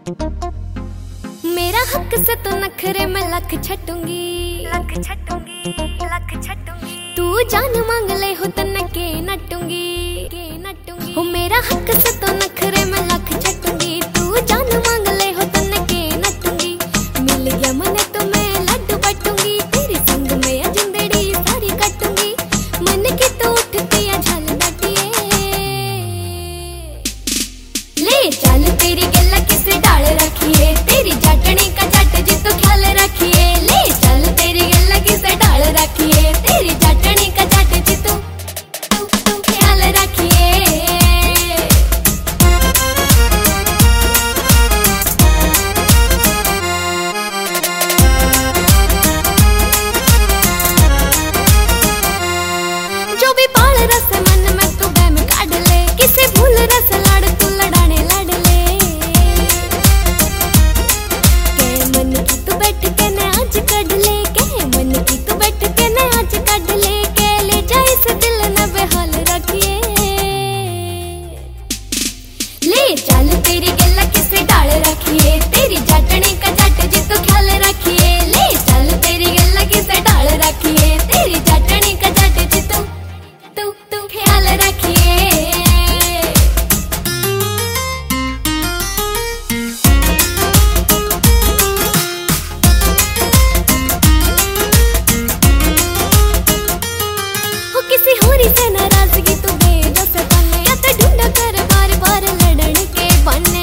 मेरा हक से तो नखरे में लख छटूंगी, लख छटूंगी, लख छटूंगी। तू जान मांग ले हो तन के नटूंगी, के नटूंगी। हो मेरा हक से तो नखरे में लख छटूंगी, तू जान मांग ले हो तन के नटूंगी। मिल गया मने तो मैं लड्डू बटूंगी, तेरे संग में जिंदड़ी सारी कटूंगी। मन की तो उठती है झल डटिए, ले चल तेरी गल्ला किसे डाल रखिए, तेरी चटनी का चट जी तो ख्याल रखिए। ले चल तेरी गल्ला किसे डाल रखिए, तेरी चटनी का चट जी तो ख्याल रखिए। जो भी पाल रस मन में तू बैम काढ़ ले, किसे भूल रस लाड़ तू लड़ाने लड़ ले। के मन की तू बैठ के न आज काढ़ ले, के मन की तू बैठ के न आज काढ़ ले। के ले जा इस दिल न बेहाल रखिए, ले चल तेरी गल्ला किसे डाल रखिए, तेरी चटनी का चट जी तो ख्याल रखिए। ले चल तेरी गल्ला किसे डाल रखिए, तेरी चटनी का चट जी तो ख्याल रखिए। हो किसी होरी से नाराजगी तू भेजो से बने, या तो ढूंढा कर बार बार लड़न के बने।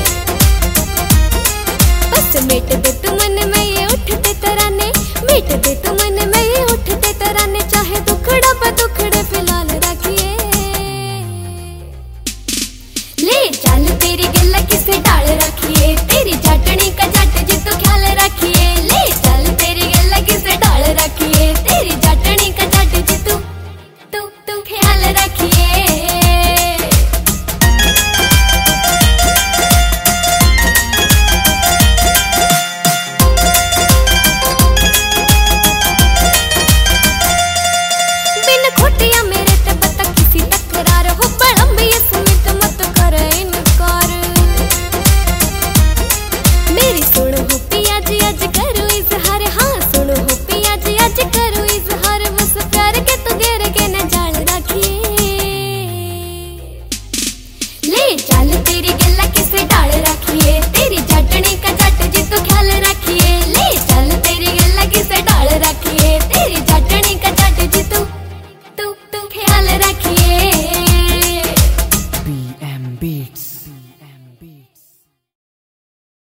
बस मेट दे तू मन में ये उठते तराने, मेट दे तू मन में ये उठते तराने। चाहे दुखड़ा पे दुखड़े फिलहाल रखिए, ले चल तेरी गल्ला किसे डाल रखिए, तेरी चटनी का चट जी तो ख्याल रखिए। ले चल तेरी गल्ला किसे डाल रखिए, तेरी चटनी का चट जी तो ख्याल रखिए। बिन खोटिया मेरे ते बता किसी टकरार हो, बड़म भी स्मित मत कर इनकार। मेरी सुन हो पिया जी अज कर